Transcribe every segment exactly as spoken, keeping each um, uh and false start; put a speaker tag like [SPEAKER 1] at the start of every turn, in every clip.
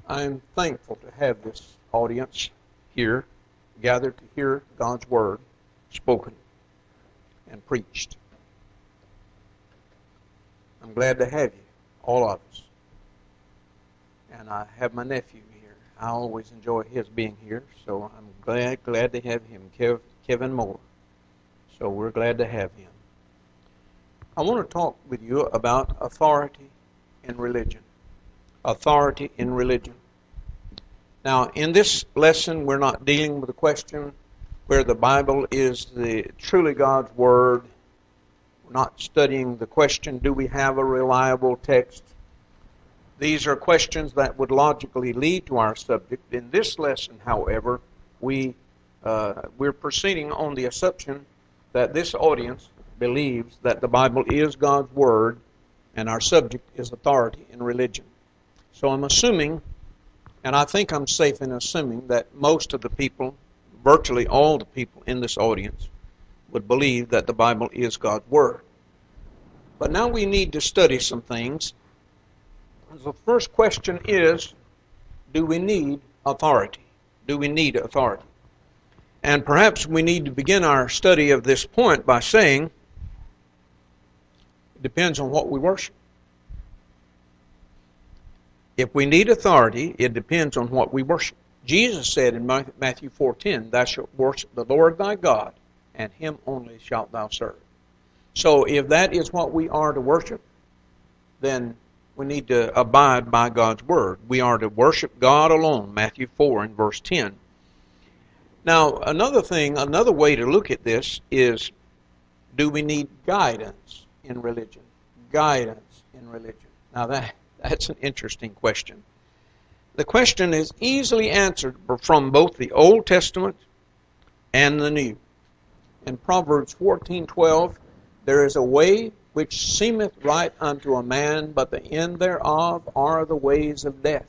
[SPEAKER 1] I'm thankful to have this audience here gathered to hear God's Word spoken and preached. I'm glad to have you, all of us. And I have my nephew here. I always enjoy his being here, so I'm glad glad to have him, Kev, Kevin Moore. So we're glad to have him. I want to talk with you about authority in religion. Authority in religion. Now, in this lesson, we're not dealing with the question where the Bible is the truly God's Word. We're not studying the question, do we have a reliable text? These are questions that would logically lead to our subject. In this lesson, however, we, uh, we're proceeding on the assumption that this audience believes that the Bible is God's Word and our subject is authority in religion. So I'm assuming, and I think I'm safe in assuming, that most of the people, virtually all the people in this audience, would believe that the Bible is God's Word. But now we need to study some things. The first question is, do we need authority? Do we need authority? And perhaps we need to begin our study of this point by saying, it depends on what we worship. If we need authority, it depends on what we worship. Jesus said in Matthew four ten, thou shalt worship the Lord thy God, and him only shalt thou serve. So if that is what we are to worship, then we need to abide by God's Word. We are to worship God alone, Matthew four and verse ten. Now, another thing, another way to look at this is, do we need guidance in religion? Guidance in religion. Now, that that's an interesting question. The question is easily answered from both the Old Testament and the New. In Proverbs fourteen twelve, there is a way which seemeth right unto a man, but the end thereof are the ways of death.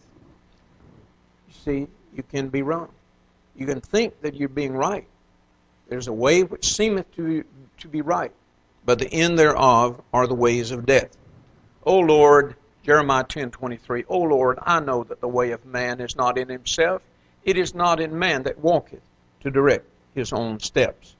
[SPEAKER 1] You see, you can be wrong. You can think that you're being right. There's a way which seemeth to, to be right, but the end thereof are the ways of death. O Lord, Jeremiah ten twenty-three, O Lord, I know that the way of man is not in himself. It is not in man that walketh to direct his own steps.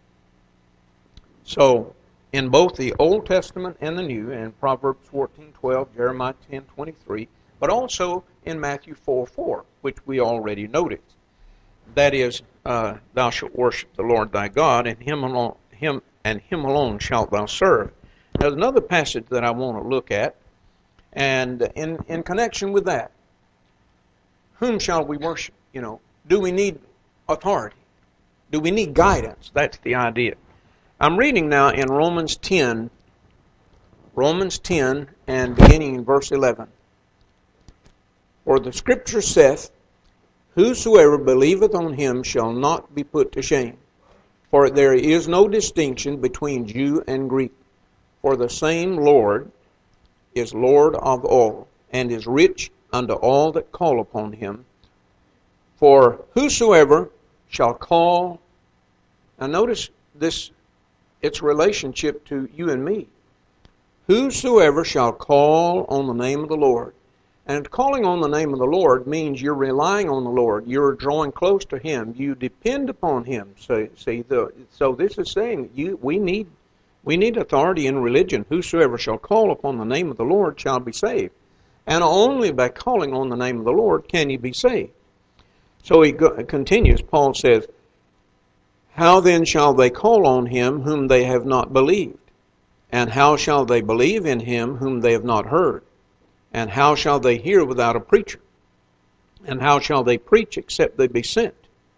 [SPEAKER 1] So, in both the Old Testament and the New, in Proverbs fourteen twelve, Jeremiah ten twenty-three, but also in Matthew four four, which we already noted. That is, uh, thou shalt worship the Lord thy God, and him alone, him and him alone shalt thou serve. There's another passage that I want to look at, and in, in connection with that, whom shall we worship? You know, do we need authority? Do we need guidance? That's the idea. I'm reading now in Romans ten, Romans ten, and beginning in verse eleven. For the Scripture saith, whosoever believeth on him shall not be put to shame. For there is no distinction between Jew and Greek. For the same Lord is Lord of all, and is rich unto all that call upon him. For whosoever shall call, now notice this, its relationship to you and me. Whosoever shall call on the name of the Lord. And calling on the name of the Lord means you're relying on the Lord. You're drawing close to Him. You depend upon Him. So, see, the, so this is saying you we need we need authority in religion. Whosoever shall call upon the name of the Lord shall be saved. And only by calling on the name of the Lord can you be saved. So he go, continues, Paul says, how then shall they call on him whom they have not believed? And how shall they believe in him whom they have not heard? And how shall they hear without a preacher? And how shall they preach except they be sent?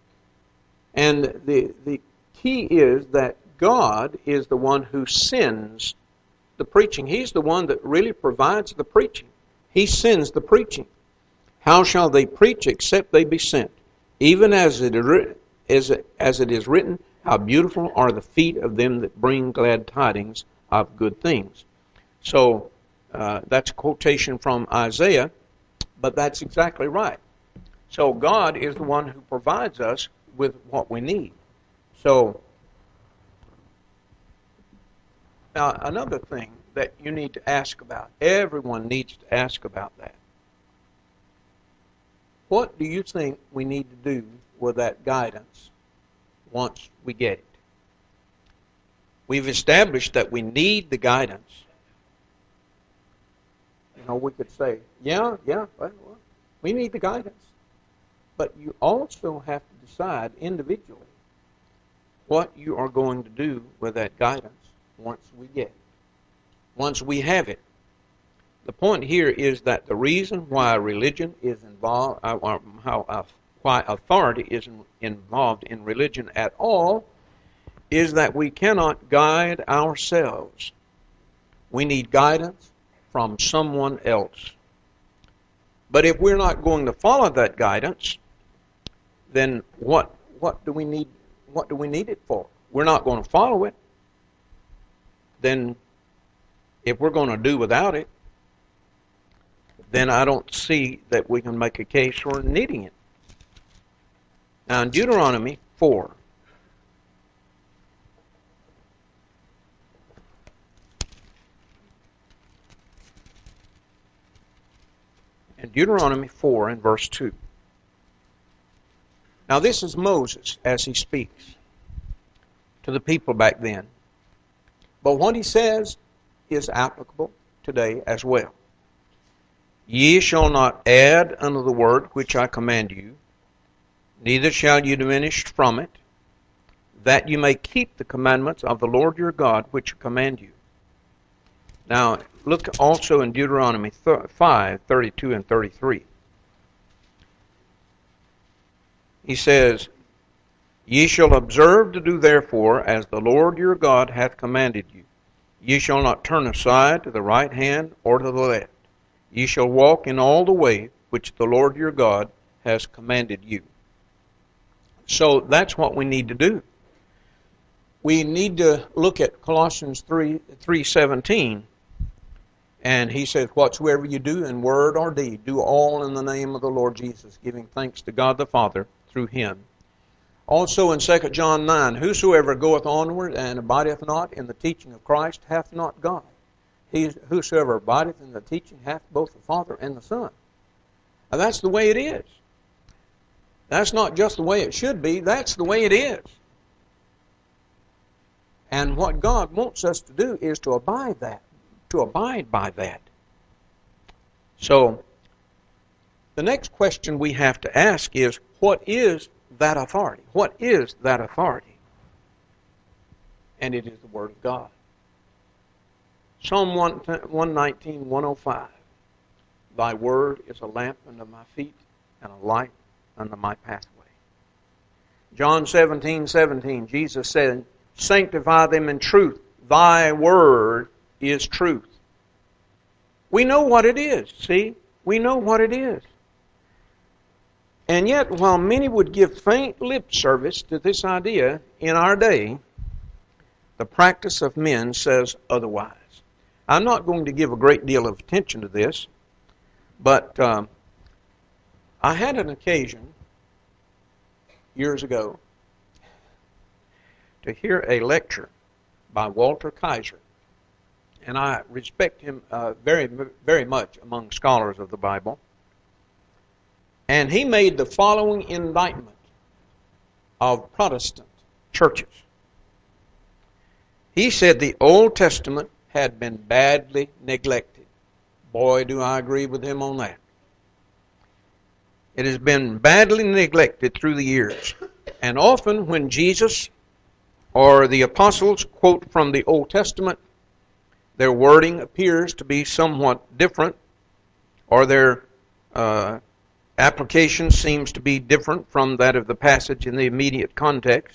[SPEAKER 1] And the, the key is that God is the one who sends the preaching. He's the one that really provides the preaching. He sends the preaching. How shall they preach except they be sent? Even as it is, as it is written, how beautiful are the feet of them that bring glad tidings of good things. So, uh, that's a quotation from Isaiah, but that's exactly right. So God is the one who provides us with what we need. So, now another thing that you need to ask about, everyone needs to ask about that. what do you think we need to do with that guidance once we get it? We've established that we need the guidance. You know, we could say, yeah, yeah, well, we need the guidance. But you also have to decide individually what you are going to do with that guidance once we get it, once we have it. The point here is that the reason why religion is involved, uh, or how, uh, why authority is in, involved in religion at all, is that we cannot guide ourselves. We need guidance from someone else. But if we're not going to follow that guidance, then what what do we need what do we need it for? We're not going to follow it. Then if we're going to do without it, then I don't see that we can make a case for needing it. Now in Deuteronomy four, in Deuteronomy four and verse two. Now this is Moses as he speaks to the people back then. But what he says is applicable today as well. Ye shall not add unto the word which I command you, neither shall you diminish from it, that you may keep the commandments of the Lord your God which I command you. Now, look also in Deuteronomy five, thirty-two and thirty-three. He says, Ye shall observe to do therefore as the Lord your God hath commanded you. Ye shall not turn aside to the right hand or to the left. Ye shall walk in all the way which the Lord your God has commanded you. So that's what we need to do. We need to look at Colossians three, three seventeen. And he says, whatsoever you do in word or deed, do all in the name of the Lord Jesus, giving thanks to God the Father through him. Also in Second John nine, whosoever goeth onward and abideth not in the teaching of Christ hath not God. He, whosoever abideth in the teaching hath both the Father and the Son. Now that's the way it is. That's not just the way it should be, that's the way it is. And what God wants us to do is to abide that, to abide by that. So, the next question we have to ask is, what is that authority? What is that authority? And it is the Word of God. Psalm one nineteen, one oh five. Thy word is a lamp unto my feet and a light unto my pathway. John seventeen, seventeen, Jesus said, sanctify them in truth. Thy word is truth. We know what it is, see? We know what it is. And yet, while many would give faint lip service to this idea in our day, the practice of men says otherwise. I'm not going to give a great deal of attention to this, but um, I had an occasion years ago to hear a lecture by Walter Kaiser, and I respect him uh, very, very much among scholars of the Bible. And he made the following indictment of Protestant churches. He said the Old Testament had been badly neglected. Boy, do I agree with him on that. It has been badly neglected through the years. And often when Jesus or the apostles quote from the Old Testament, their wording appears to be somewhat different, or their uh, application seems to be different from that of the passage in the immediate context.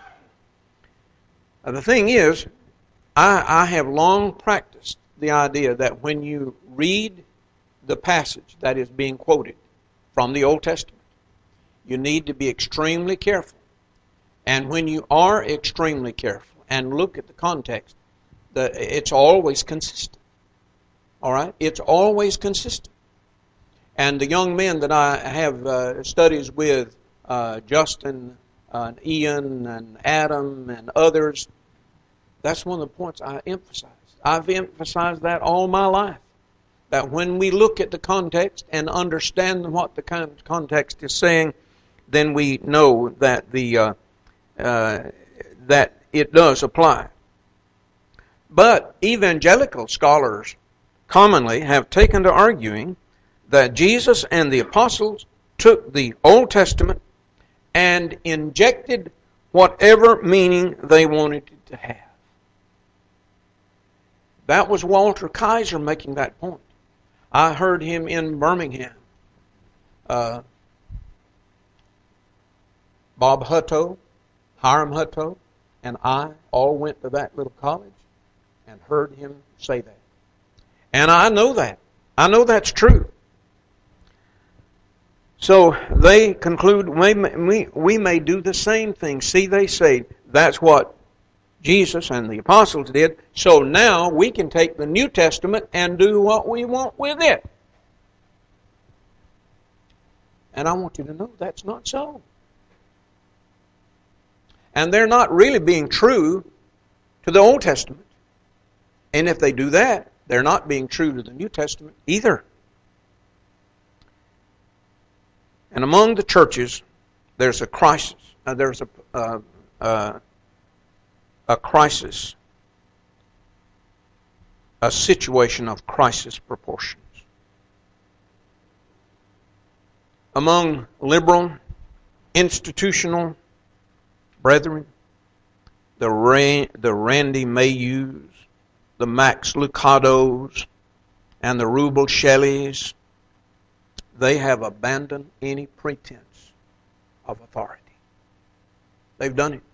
[SPEAKER 1] Uh, the thing is, I, I have long practiced the idea that when you read the passage that is being quoted from the Old Testament, you need to be extremely careful. And when you are extremely careful and look at the context, the, it's always consistent. All right? It's always consistent. And the young men that I have uh, studies with, uh, Justin, uh, Ian, and Adam, and others, that's one of the points I emphasize. I've emphasized that all my life. That when we look at the context and understand what the context is saying, then we know that the uh, uh, that it does apply. But evangelical scholars commonly have taken to arguing that Jesus and the apostles took the Old Testament and injected whatever meaning they wanted it to have. That was Walter Kaiser making that point. I heard him in Birmingham. Uh, Bob Hutto, Hiram Hutto, and I all went to that little college and heard him say that. And I know that. I know that's true. So they conclude we may, we, we may do the same thing. See, they say that's what Jesus and the apostles did. So now we can take the New Testament and do what we want with it. And I want you to know that's not so. And they're not really being true to the Old Testament. And if they do that, they're not being true to the New Testament either. And among the churches, there's a crisis. Uh, there's a uh, uh, a crisis, a situation of crisis proportions. Among liberal, institutional brethren, the Ray, the Randy Mayhews, the Max Lucados, and the Rubel Shelleys, they have abandoned any pretense of authority. They've done it.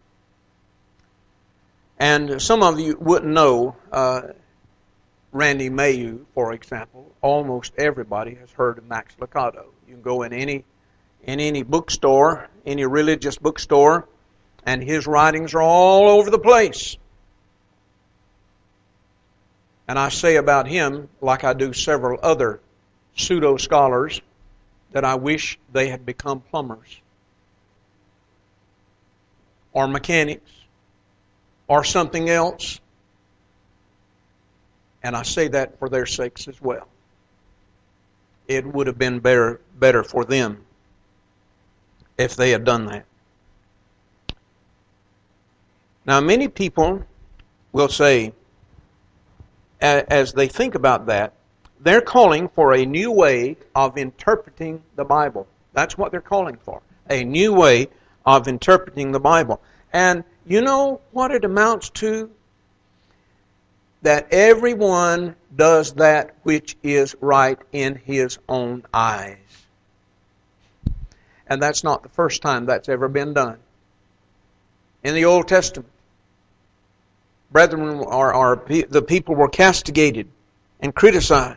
[SPEAKER 1] And some of you wouldn't know uh, Randy Mayhew, for example. Almost everybody has heard of Max Lucado. You can go in any in any bookstore, any religious bookstore, and his writings are all over the place. And I say about him, like I do several other pseudo-scholars, that I wish they had become plumbers or mechanics or something else. And I say that for their sakes as well. It would have been better, better for them if they had done that. Now, many people will say, as they think about that, they're calling for a new way of interpreting the Bible. That's what they're calling for. A new way of interpreting the Bible. And you know what it amounts to? That everyone does that which is right in his own eyes. And that's not the first time that's ever been done. In the Old Testament, brethren, or, or the people were castigated and criticized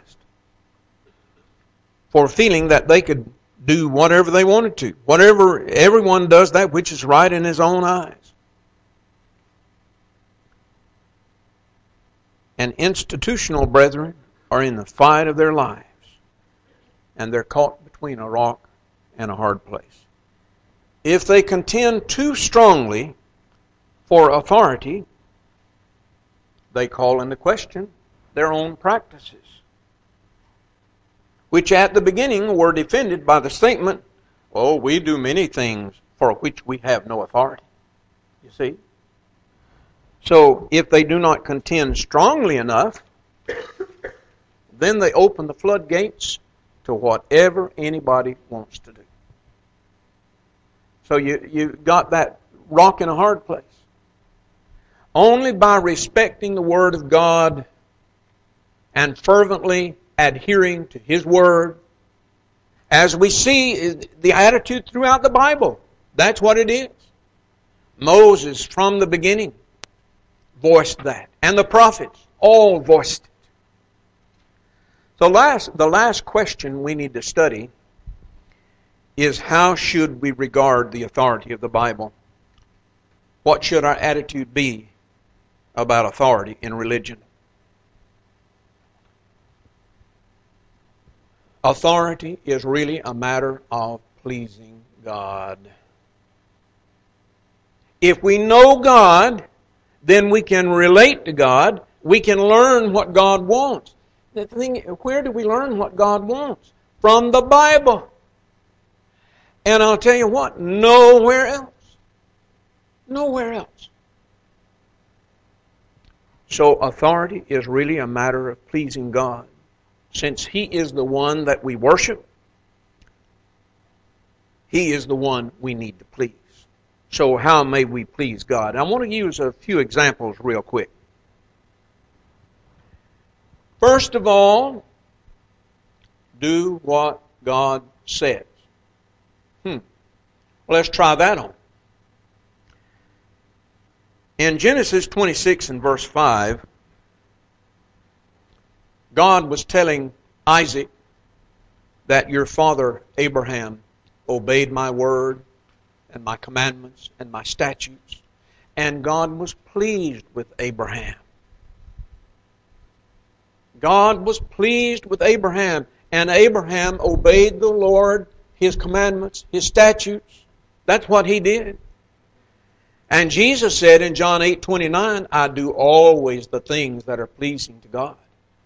[SPEAKER 1] for feeling that they could do whatever they wanted to. Whatever, everyone does that which is right in his own eyes. And institutional brethren are in the fight of their lives. And they're caught between a rock and a hard place. If they contend too strongly for authority, they call into question their own practices, which at the beginning were defended by the statement, "Oh, we do many things for which we have no authority." You see? So, if they do not contend strongly enough, then they open the floodgates to whatever anybody wants to do. So you, you got that rock in a hard place. Only by respecting the Word of God and fervently adhering to His Word, as we see the attitude throughout the Bible. That's what it is. Moses, from the beginning, voiced that. And the prophets all voiced it. So last, the last question we need to study is, how should we regard the authority of the Bible? What should our attitude be about authority in religion? Authority is really a matter of pleasing God. If we know God, then we can relate to God. We can learn what God wants. the thing, where do we learn what God wants? From the Bible. And I'll tell you what, nowhere else. Nowhere else. So authority is really a matter of pleasing God. Since He is the one that we worship, He is the one we need to please. So how may we please God? I want to use a few examples real quick. First of all, do what God says. Hmm. Well, let's try that on. In Genesis twenty-six and verse five, God was telling Isaac that your father Abraham obeyed my word and my commandments and my statutes, and God was pleased with Abraham. God was pleased with Abraham, and Abraham obeyed the Lord, His commandments, His statutes. That's what he did. And Jesus said in John eight twenty-nine, I do always the things that are pleasing to God.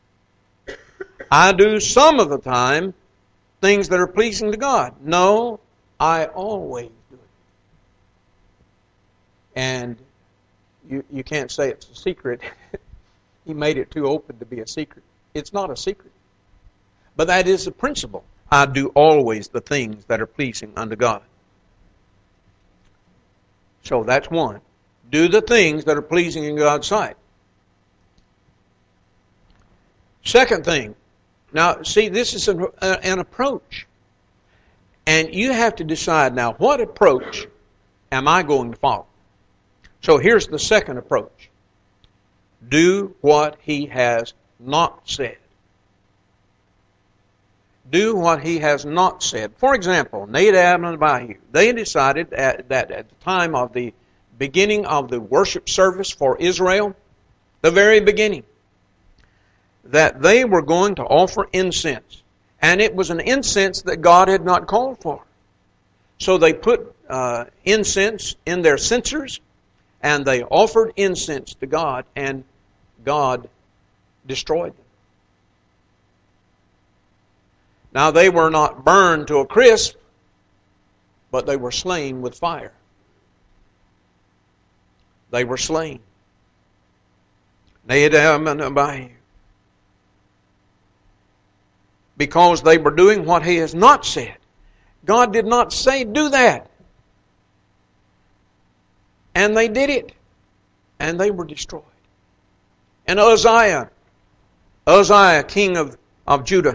[SPEAKER 1] I do some of the time things that are pleasing to God. No, I always do it. And you, you can't say it's a secret. He made it too open to be a secret. It's not a secret. But that is the principle. I do always the things that are pleasing unto God. So that's one. Do the things that are pleasing in God's sight. Second thing. Now, see, this is an, an approach. And you have to decide now, what approach am I going to follow? So here's the second approach. Do what He has not said. Do what He has not said. For example, Nadab and Abihu, they decided at, that at the time of the beginning of the worship service for Israel, the very beginning, that they were going to offer incense. And it was an incense that God had not called for. So they put uh, incense in their censers, and they offered incense to God, and God destroyed them. Now they were not burned to a crisp, but they were slain with fire. They were slain. Nadab and Abihu. Because they were doing what He has not said. God did not say, do that. And they did it. And they were destroyed. And Uzziah, Uzziah, king of, of Judah,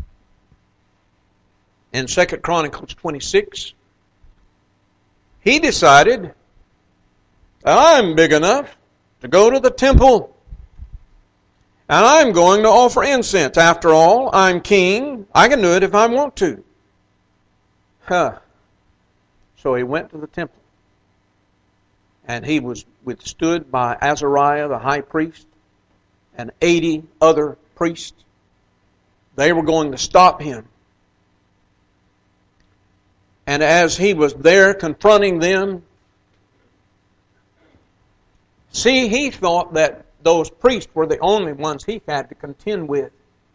[SPEAKER 1] in Second Chronicles twenty-six, he decided, I'm big enough to go to the temple, and I'm going to offer incense. After all, I'm king. I can do it if I want to. Huh. So he went to the temple, and he was withstood by Azariah, the high priest, and eighty other priests. They were going to stop him. And as he was there confronting them, see, he thought that those priests were the only ones he had to contend with.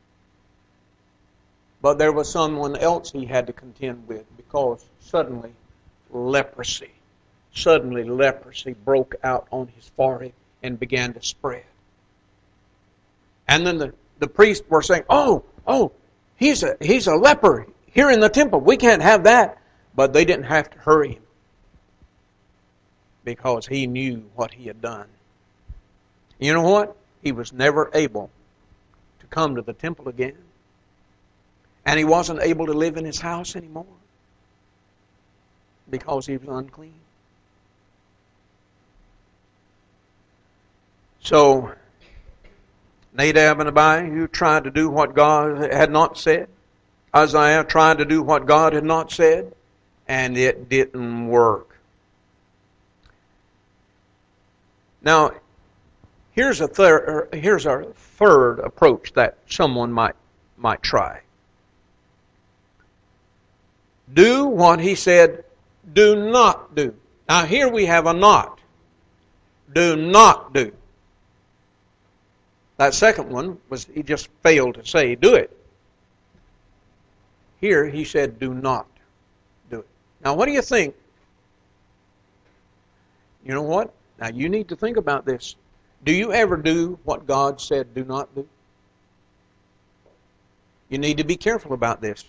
[SPEAKER 1] But there was someone else he had to contend with, because suddenly leprosy, suddenly leprosy broke out on his forehead and began to spread. And then the, the priests were saying, oh, oh, he's a, he's a leper here in the temple. We can't have that. But they didn't have to hurry him, because he knew what he had done. You know what? He was never able to come to the temple again. And he wasn't able to live in his house anymore, because he was unclean. So, Nadab and Abihu tried to do what God had not said. Uzziah tried to do what God had not said. And it didn't work. Now, here's a third. Here's our third approach that someone might might try. Do what He said. Do not do. Now, here we have a not. Do not do. That second one was he just failed to say, do it. Here he said, do not do it. Now what do you think? You know what? Now you need to think about this. Do you ever do what God said do not do? You need to be careful about this.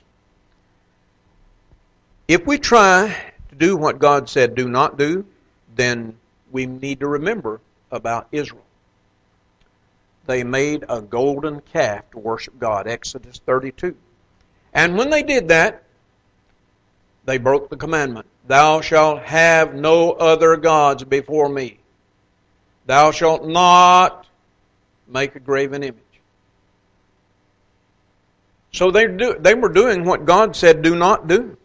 [SPEAKER 1] If we try to do what God said do not do, then we need to remember about Israel. They made a golden calf to worship God, Exodus thirty-two. And when they did that, they broke the commandment. Thou shalt have no other gods before me. Thou shalt not make a graven image. So they do, they were doing what God said do not do.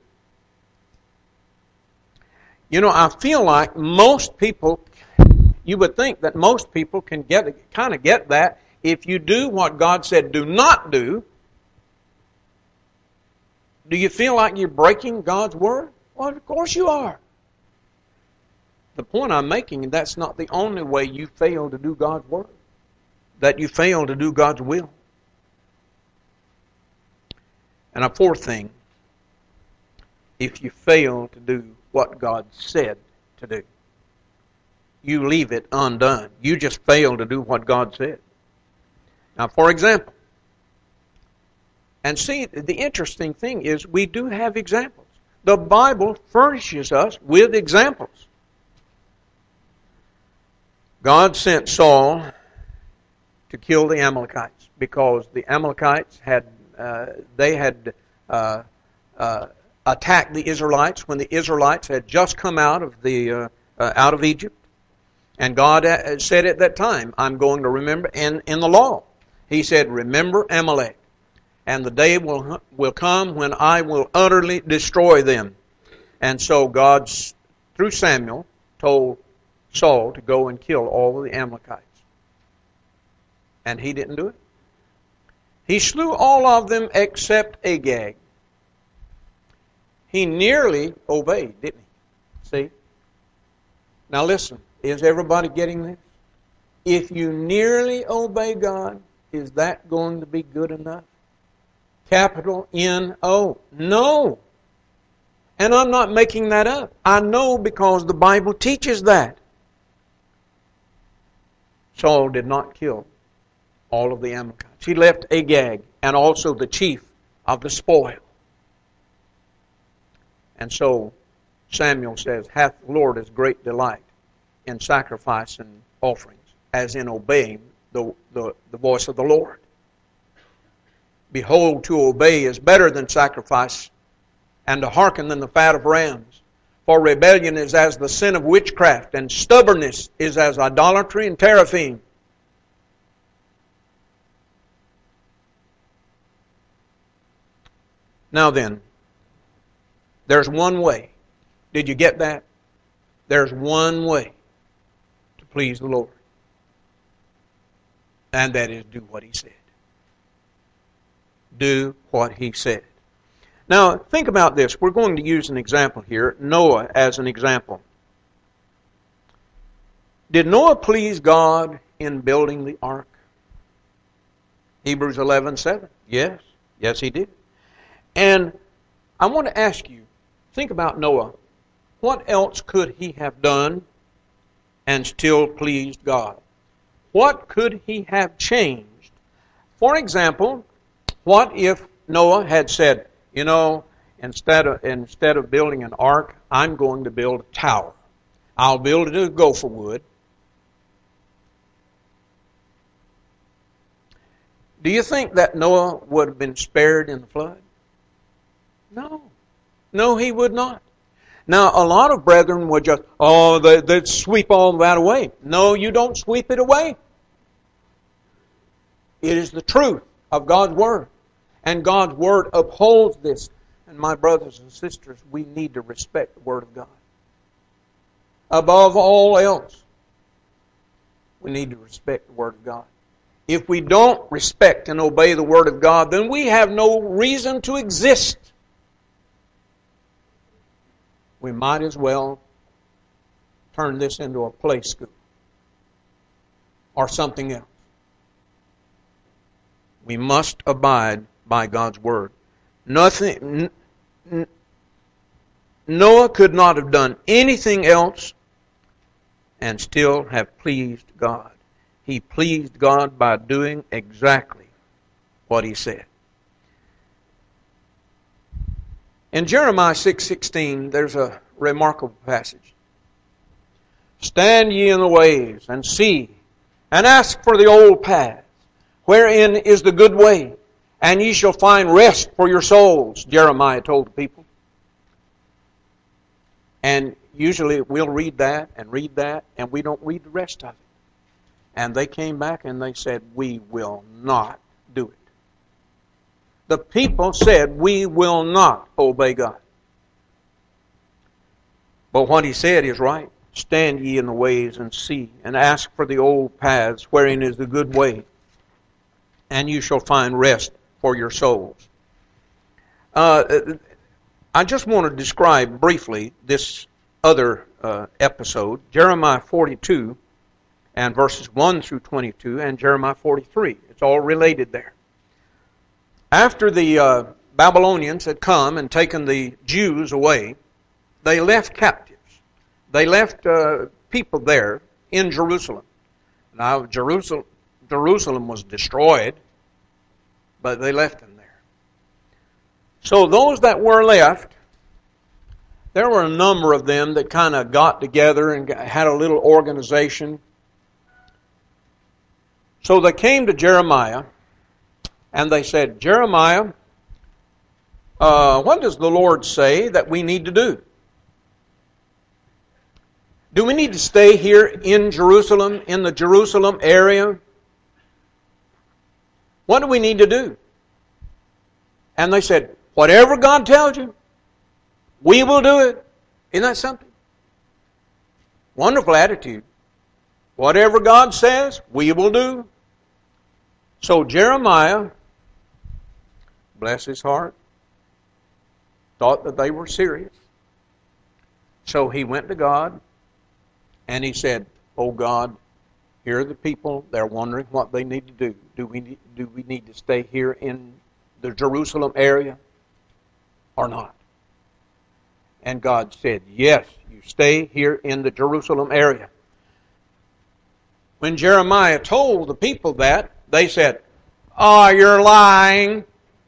[SPEAKER 1] You know, I feel like most people, you would think that most people can get kind of get that. If you do what God said do not do, do you feel like you're breaking God's word? Well, of course you are. The point I'm making, that's not the only way you fail to do God's word. That you fail to do God's will. And a fourth thing, if you fail to do what God said to do, you leave it undone. You just fail to do what God said. Now, for example, and see, the interesting thing is we do have examples. The Bible furnishes us with examples. God sent Saul to kill the Amalekites because the Amalekites had uh, they had uh, uh, attacked the Israelites when the Israelites had just come out of the uh, uh, out of Egypt, and God said at that time, "I'm going to remember." And in the law, He said, "Remember Amalek, and the day will will come when I will utterly destroy them." And so God, through Samuel, told Saul to go and kill all of the Amalekites. And he didn't do it. He slew all of them except Agag. He nearly obeyed, didn't he? See? Now listen, is everybody getting this? If you nearly obey God, is that going to be good enough? Capital N O. No. And I'm not making that up. I know because the Bible teaches that. Saul did not kill all of the Amalekites. He left Agag and also the chief of the spoil. And so Samuel says, "Hath the Lord his great delight in sacrifice and offerings, as in obeying the, the, the voice of the Lord. Behold, to obey is better than sacrifice, and to hearken than the fat of rams. For rebellion is as the sin of witchcraft, and stubbornness is as idolatry and teraphim." Now then, there's one way. Did you get that? There's one way to please the Lord. And that is do what He said. Do what He said. Now, think about this. We're going to use an example here. Noah as an example. Did Noah please God in building the ark? Hebrews eleven seven. Yes. Yes, he did. And I want to ask you, think about Noah. What else could he have done and still pleased God? What could he have changed? For example, what if Noah had said, you know, instead of instead of building an ark, I'm going to build a tower. I'll build it of gopher wood. Do you think that Noah would have been spared in the flood? No. No, he would not. Now, a lot of brethren would just, oh, they, they'd sweep all that away. No, you don't sweep it away. It is the truth of God's Word. And God's Word upholds this. And my brothers and sisters, we need to respect the Word of God. Above all else, we need to respect the Word of God. If we don't respect and obey the Word of God, then we have no reason to exist. We might as well turn this into a play school or something else. We must abide by God's Word. Nothing, n- Noah could not have done anything else and still have pleased God. He pleased God by doing exactly what he said. In Jeremiah six sixteen, there's a remarkable passage. Stand ye in the ways, and see, and ask for the old paths, wherein is the good way, and ye shall find rest for your souls, Jeremiah told the people. And usually we'll read that and read that, and we don't read the rest of it. And they came back and they said, we will not do it. The people said, we will not obey God. But what he said is right. Stand ye in the ways and see, and ask for the old paths, wherein is the good way, and you shall find rest for your souls. Uh, I just want to describe briefly this other uh, episode, Jeremiah forty-two, and verses one through twenty-two, and Jeremiah forty-three. It's all related there. After the uh, Babylonians had come and taken the Jews away, they left captives. They left uh, people there in Jerusalem. Now, Jerusalem, Jerusalem was destroyed, but they left them there. So those that were left, there were a number of them that kind of got together and had a little organization. So they came to Jeremiah, and they said, Jeremiah, uh, what does the Lord say that we need to do? Do we need to stay here in Jerusalem, in the Jerusalem area? What do we need to do? And they said, whatever God tells you, we will do it. Isn't that something? Wonderful attitude. Whatever God says, we will do. So Jeremiah, bless his heart, thought that they were serious. So he went to God and he said, oh God, here are the people. They're wondering what they need to do. Do we need, do we need to stay here in the Jerusalem area or not? And God said, yes, you stay here in the Jerusalem area. When Jeremiah told the people that, they said, oh, you're lying.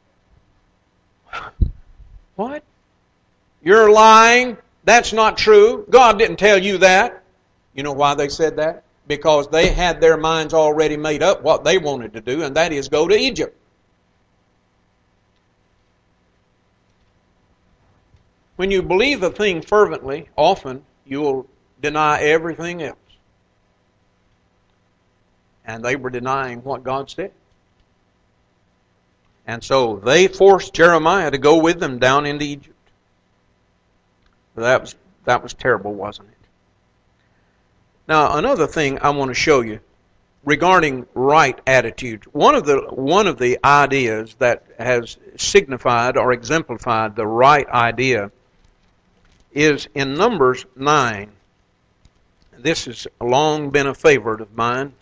[SPEAKER 1] What? You're lying? That's not true. God didn't tell you that. You know why they said that? Because they had their minds already made up what they wanted to do, and that is go to Egypt. When you believe a thing fervently, often you will deny everything else. And they were denying what God said. And so they forced Jeremiah to go with them down into Egypt. That was, that was terrible, wasn't it? Now, another thing I want to show you regarding right attitudes. One of the one of the ideas that has signified or exemplified the right idea is in Numbers nine. This has long been a favorite of mine.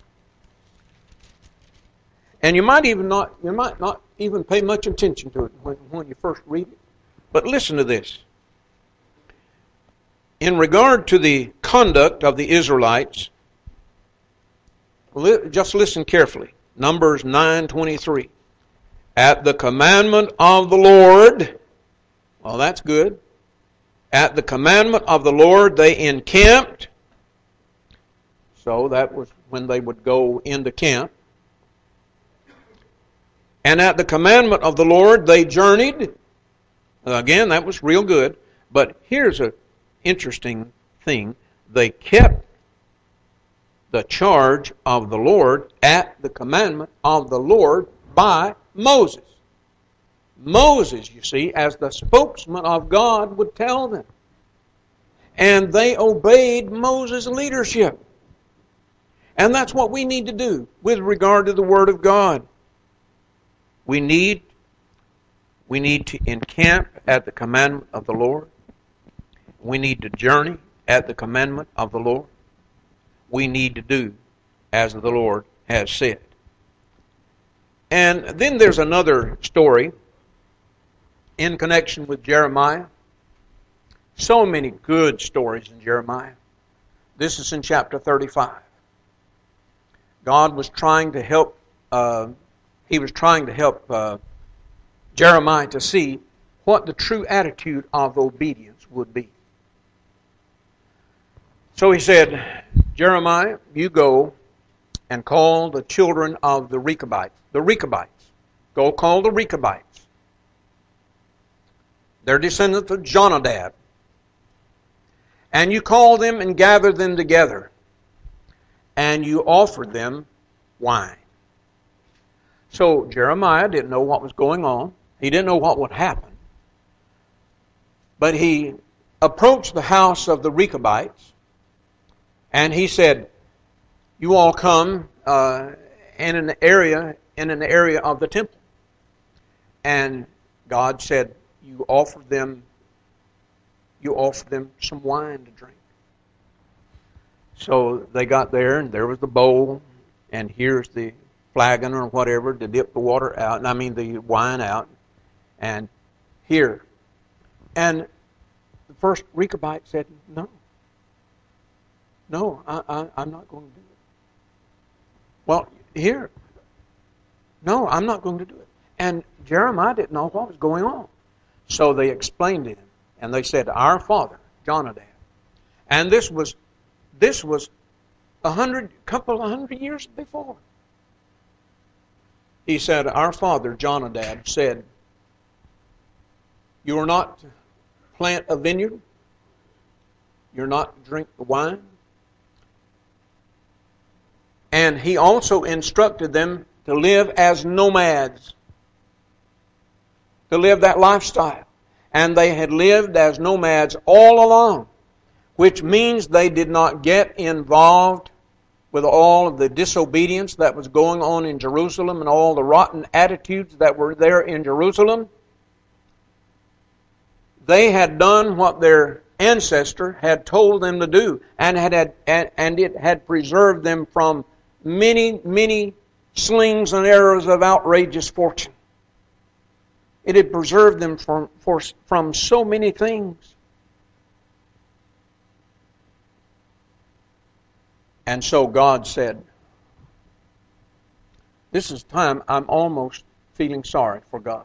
[SPEAKER 1] And you might even not you might not even pay much attention to it when, when you first read it. But listen to this. In regard to the conduct of the Israelites, li- just listen carefully. Numbers nine twenty-three. At the commandment of the Lord, well, that's good. At the commandment of the Lord they encamped. So that was when they would go into camp. And at the commandment of the Lord they journeyed. Again, that was real good. But here's a interesting thing. They kept the charge of the Lord at the commandment of the Lord by Moses. Moses, you see, as the spokesman of God, would tell them. And they obeyed Moses' leadership. And that's what we need to do with regard to the Word of God. We need, we need to encamp at the commandment of the Lord. We need to journey at the commandment of the Lord. We need to do as the Lord has said. And then there's another story in connection with Jeremiah. So many good stories in Jeremiah. This is in chapter thirty-five. God was trying to help, uh, he was trying to help uh, Jeremiah to see what the true attitude of obedience would be. So he said, Jeremiah, you go and call the children of the Rechabites. The Rechabites. Go call the Rechabites. They're descendants of Jonadab. And you call them and gather them together. And you offer them wine. So Jeremiah didn't know what was going on. He didn't know what would happen. But he approached the house of the Rechabites. And he said, you all come uh, in an area in an area of the temple. And God said, you offer them you offer them some wine to drink. So they got there, and there was the bowl, and here's the flagon or whatever to dip the water out, and I mean the wine out, and here. And the first Rechabite said, no. No, I, I, I'm not going to do it. Well, here. No, I'm not going to do it. And Jeremiah didn't know what was going on. So they explained to him. And they said, our father, Jonadab. And this was this was a hundred couple of hundred years before. He said, our father, Jonadab, said, you are not to plant a vineyard. You're not to drink the wine. And he also instructed them to live as nomads. To live that lifestyle. And they had lived as nomads all along. Which means they did not get involved with all of the disobedience that was going on in Jerusalem and all the rotten attitudes that were there in Jerusalem. They had done what their ancestor had told them to do, and had, had and, and it had preserved them from many, many slings and arrows of outrageous fortune. It had preserved them from, for, from so many things. And so God said, this is time I'm almost feeling sorry for God.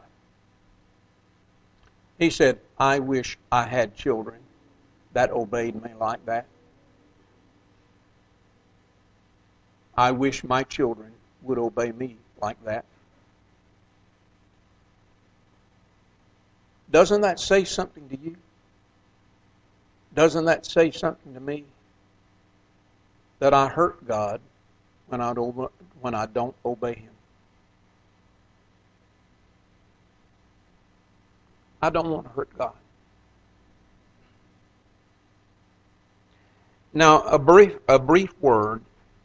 [SPEAKER 1] He said, I wish I had children that obeyed me like that. I wish my children would obey me like that. Doesn't that say something to you? Doesn't that say something to me? That I hurt God when I don't, when I don't obey Him. I don't want to hurt God. Now, a brief, a brief word.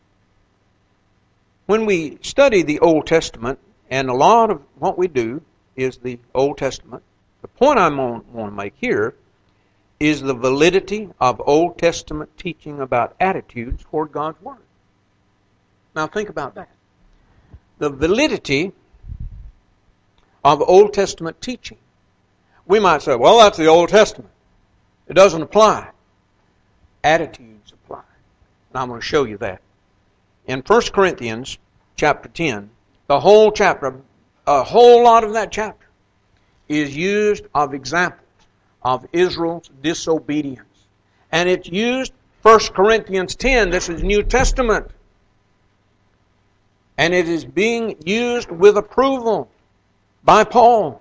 [SPEAKER 1] When we study the Old Testament, and a lot of what we do is the Old Testament, the point I want to make here is the validity of Old Testament teaching about attitudes toward God's Word. Now think about that. The validity of Old Testament teaching. We might say, well, that's the Old Testament. It doesn't apply. Attitudes apply. And I'm going to show you that. In First Corinthians chapter ten, the whole chapter, a whole lot of that chapter, is used of examples of Israel's disobedience. And it's used, First Corinthians ten, this is New Testament. And it is being used with approval by Paul.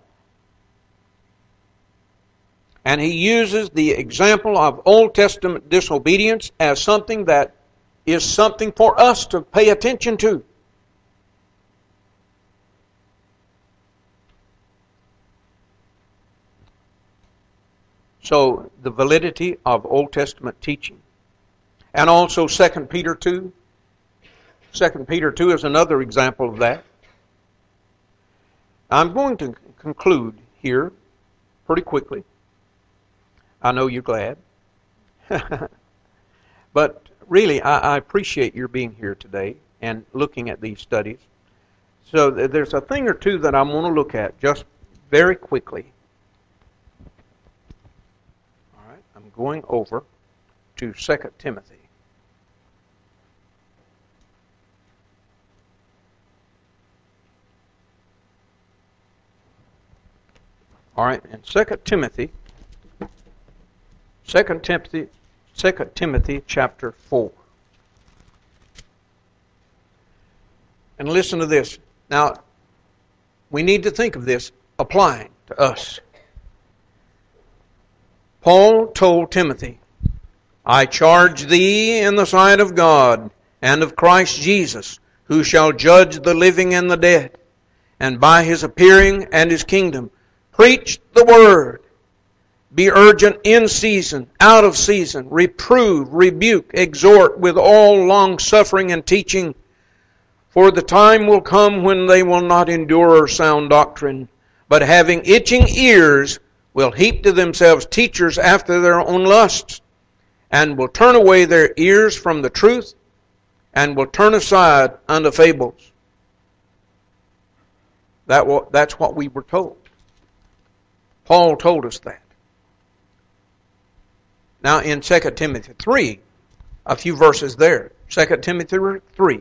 [SPEAKER 1] And he uses the example of Old Testament disobedience as something that is something for us to pay attention to. So, the validity of Old Testament teaching. And also Second Peter two. Second Peter two is another example of that. I'm going to conclude here pretty quickly. I know you're glad. But really, I, I appreciate your being here today and looking at these studies. So there's a thing or two that I want to look at just very quickly. All right, I'm going over to Second Timothy. All right, in Second Timothy, Second Timothy, Second Timothy chapter four. And listen to this. Now, we need to think of this applying to us. Paul told Timothy, I charge thee in the sight of God and of Christ Jesus, who shall judge the living and the dead, and by his appearing and his kingdom, preach the word. Be urgent in season, out of season, reprove, rebuke, exhort with all long suffering and teaching. For the time will come when they will not endure sound doctrine, but having itching ears will heap to themselves teachers after their own lusts, and will turn away their ears from the truth, and will turn aside unto fables. That will, that's what we were told. Paul told us that. Now in Second Timothy three, a few verses there. Second Timothy three.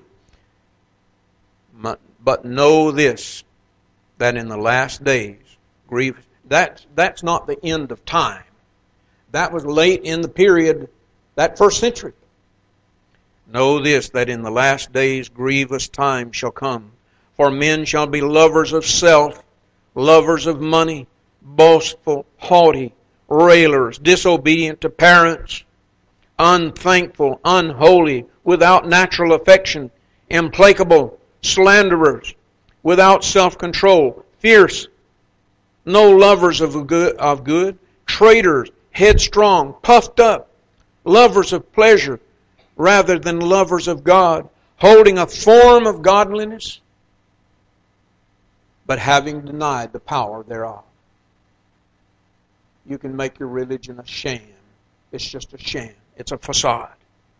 [SPEAKER 1] But know this, that in the last days, grievous. That, that's not the end of time. That was late in the period, that first century. Know this, that in the last days grievous times shall come. For men shall be lovers of self, lovers of money, boastful, haughty, railers, disobedient to parents, unthankful, unholy, without natural affection, implacable, slanderers, without self-control, fierce, no lovers of good, of good, traitors, headstrong, puffed up, lovers of pleasure rather than lovers of God, holding a form of godliness, but having denied the power thereof. You can make your religion a sham. It's just a sham. It's a facade.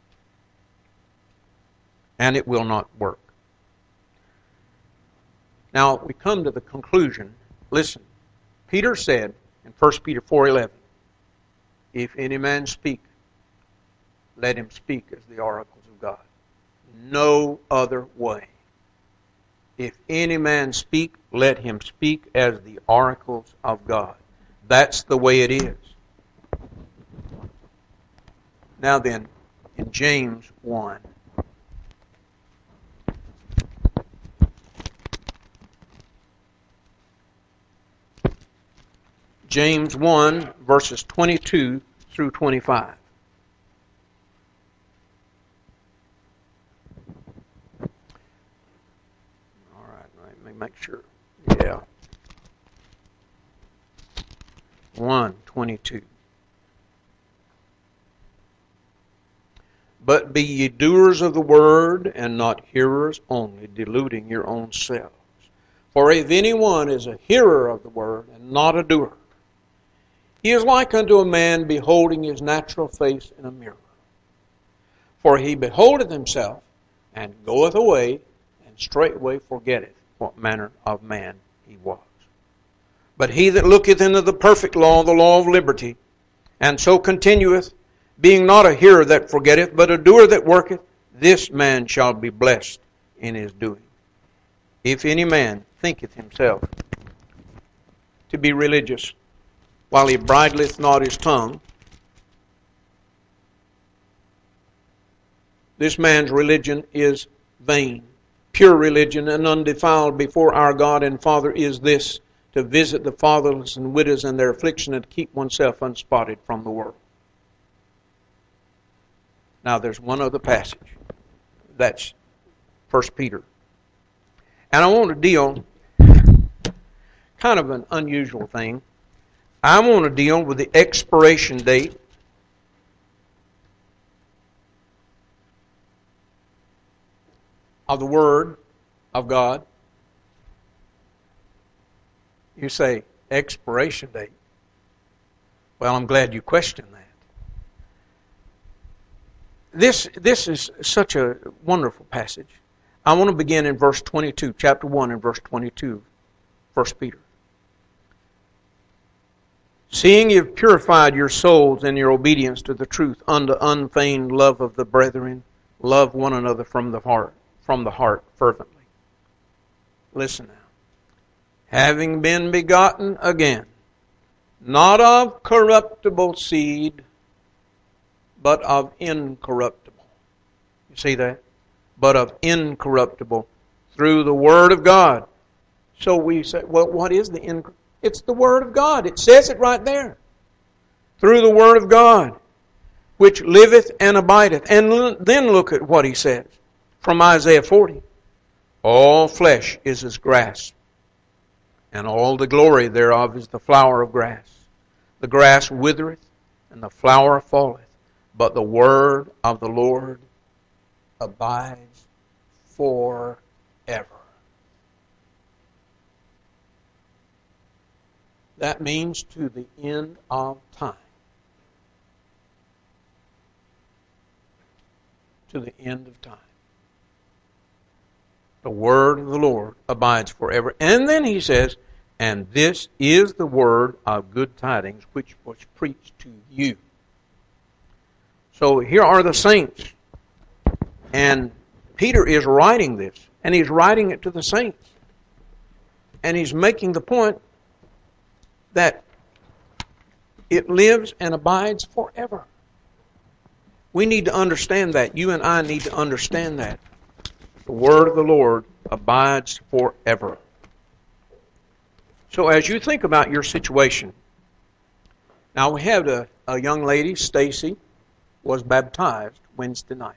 [SPEAKER 1] And it will not work. Now, we come to the conclusion. Listen, Peter said in First Peter four eleven, if any man speak, let him speak as the oracles of God. No other way. If any man speak, let him speak as the oracles of God. That's the way it is. Now then, in James one. James one, verses twenty-two through twenty-five. All right, let me make sure. Yeah. one, twenty-two. But be ye doers of the word, and not hearers only, deluding your own selves. For if anyone is a hearer of the word, and not a doer, he is like unto a man beholding his natural face in a mirror. For he beholdeth himself, and goeth away, and straightway forgetteth what manner of man he was. But he that looketh into the perfect law, the law of liberty, and so continueth, being not a hearer that forgetteth, but a doer that worketh, this man shall be blessed in his doing. If any man thinketh himself to be religious, while he bridleth not his tongue, this man's religion is vain. Pure religion and undefiled before our God and Father is this, to visit the fatherless and widows in their affliction, and keep oneself unspotted from the world. Now there's one other passage. That's First Peter. And I want to deal, kind of an unusual thing, I want to deal with the expiration date of the Word of God. You say, expiration date. Well, I'm glad you questioned that. This, this is such a wonderful passage. I want to begin in verse twenty-two, chapter one and verse twenty-two, First Peter. Seeing you've purified your souls in your obedience to the truth unto unfeigned love of the brethren, love one another from the heart, from the heart fervently. Listen now. Having been begotten again, not of corruptible seed, but of incorruptible. You see that? But of incorruptible, through the Word of God. So we say, well, what is the incorruptible? It's the Word of God. It says it right there. Through the Word of God, which liveth and abideth. And then look at what he says from Isaiah forty. All flesh is as grass, and all the glory thereof is the flower of grass. The grass withereth, and the flower falleth, but the word of the Lord abides forever. That means to the end of time. To the end of time. The word of the Lord abides forever. And then he says, and this is the word of good tidings which was preached to you. So here are the saints. And Peter is writing this. And he's writing it to the saints. And he's making the point that it lives and abides forever. We need to understand that. You and I need to understand that. The word of the Lord abides forever. So as you think about your situation, now we have a, a young lady, Stacy, was baptized Wednesday night.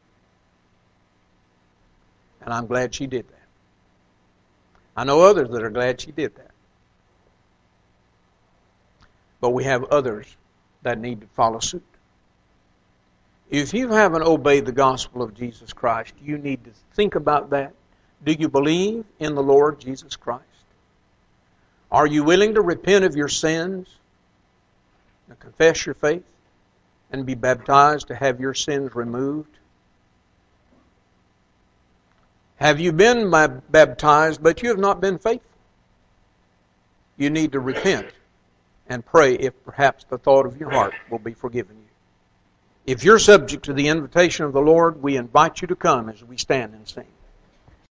[SPEAKER 1] And I'm glad she did that. I know others that are glad she did that. But we have others that need to follow suit. If you haven't obeyed the gospel of Jesus Christ, you need to think about that. Do you believe in the Lord Jesus Christ? Are you willing to repent of your sins and confess your faith and be baptized to have your sins removed? Have you been baptized but you have not been faithful? You need to repent and pray if perhaps the thought of your heart will be forgiven you. If you're subject to the invitation of the Lord, we invite you to come as we stand and sing.